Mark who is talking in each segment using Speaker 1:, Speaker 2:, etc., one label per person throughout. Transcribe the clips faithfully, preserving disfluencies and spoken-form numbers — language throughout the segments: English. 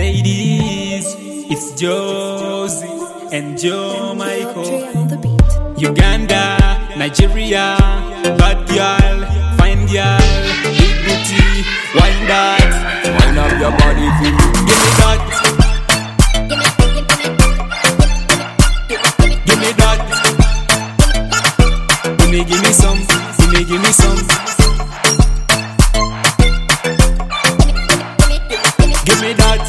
Speaker 1: ladies, it's Josie and Joe Michael. Uganda, Nigeria, bad girl, fine girl, big booty, wine that,
Speaker 2: Wind up your body for me.
Speaker 1: give me that, give me that, give me, give me some, give me, give me some, give me that,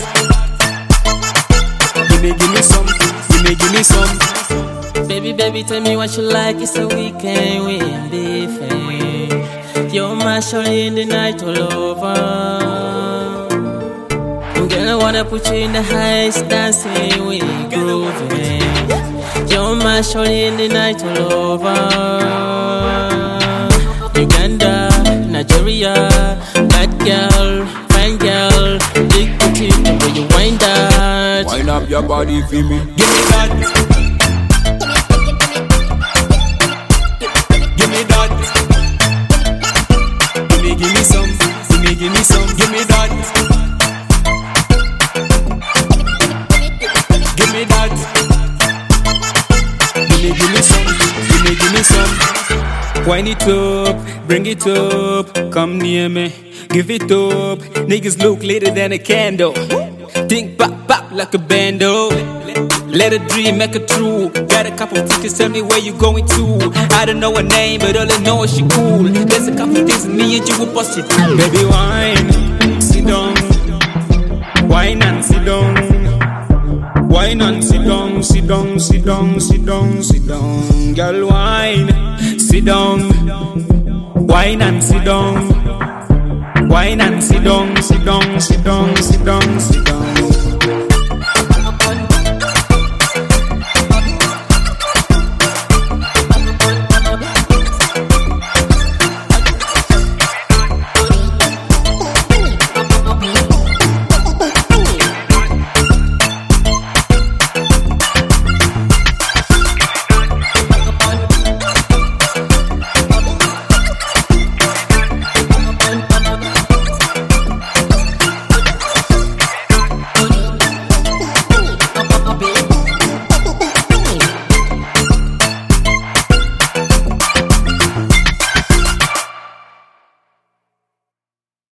Speaker 1: give me, give me some, give me, give me some.
Speaker 3: Baby, baby, tell me what you like. It's a weekend, we ain't beefing. You're my shorty in the night all over. Girl, I wanna put you in the highest dancing, we grooving. You're my shorty in the night all over. Uganda, Nigeria, bad girl, fine girl, big booty, the way you wind that.
Speaker 2: Wind up your body for me.
Speaker 1: Give me that. Give me that. Give me, give me some. Give me, give me some. Give me that. Give me that. Give me, give me some. Give me, give me some. Wind it up, bring it up, come near me, give it up. Niggas look later than a candle. Think pop pop like a bando. Let a dream make it true. Got a couple tickets, tell me where you going to. I don't know her name, but all I know is she cool. There's a couple things in me and you will bust it. Baby, wine, sit down. Wine and sit down. Wine and sit down, sit down, sit down, sit down, sit down. Girl, wine, sit down. Wine and sit down. Wine and sit down, sit down, sit down.